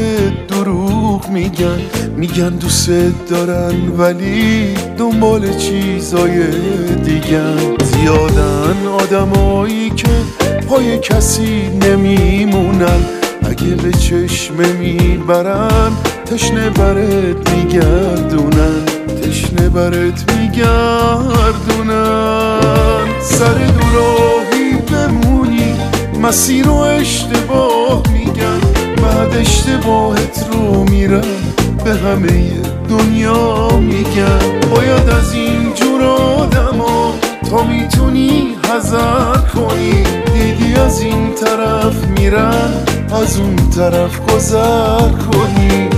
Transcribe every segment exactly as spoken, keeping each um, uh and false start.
به دروغ میگن، میگن دوست دارن ولی دنبال چیزای دیگن. زیادن آدمایی که پای کسی نمیمونن، اگه به چشمه میبرن تشنه برت میگردونن، تشنه برت میگردونن. سر دوراهی بمونی مسیر رو اشتباه میگن، بعد اشتباهت رو میرن به همه دنیا میگن. باید از این جور آدما تا میتونی حذر کنی، دیدی از این طرف میرن از اون طرف گذر کنی.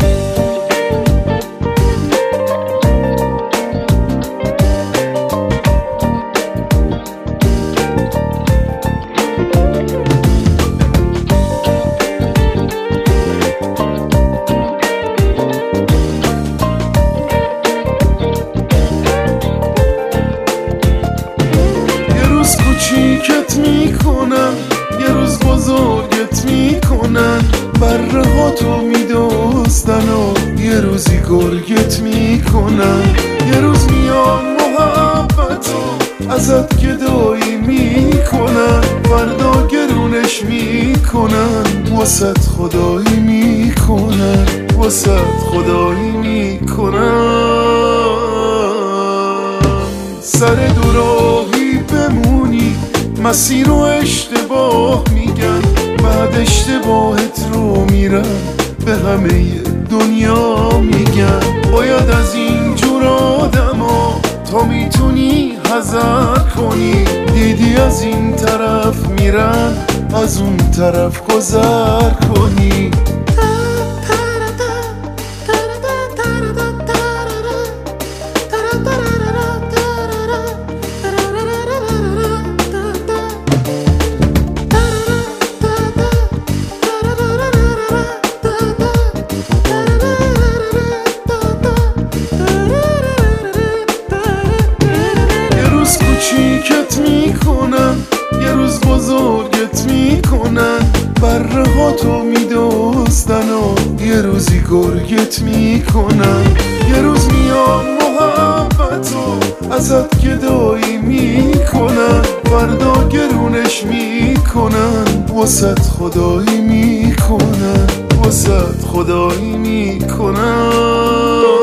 کوچیکت میکنن یه روز بزرگت میکنن، بره ها تو میدوستن و یه روزی گرگت میکنن. یه روز میان محبتو ازت گدایی میکنن، فردا گرونش میکنن واسط خدایی میکنن، واسط خدایی میکنن. سر دوراهی بمونی مسیر رو اشتباه میگن، بعد اشتباهت رو میرن به همه دنیا میگن. باید از این جور آدما تا میتونی حذر کنی، دیدی از این طرف میرن از اون طرف گذر کنی. کوچیکت میکنن یه روز بزرگت میکنن، بره ها تو میدوستن و یه روزی گرگت میکنن. یه روز میان محبتو ازت گدایی میکنن، فردا گرونش میکنن واسط خدایی میکنن، واسط خدایی میکنن.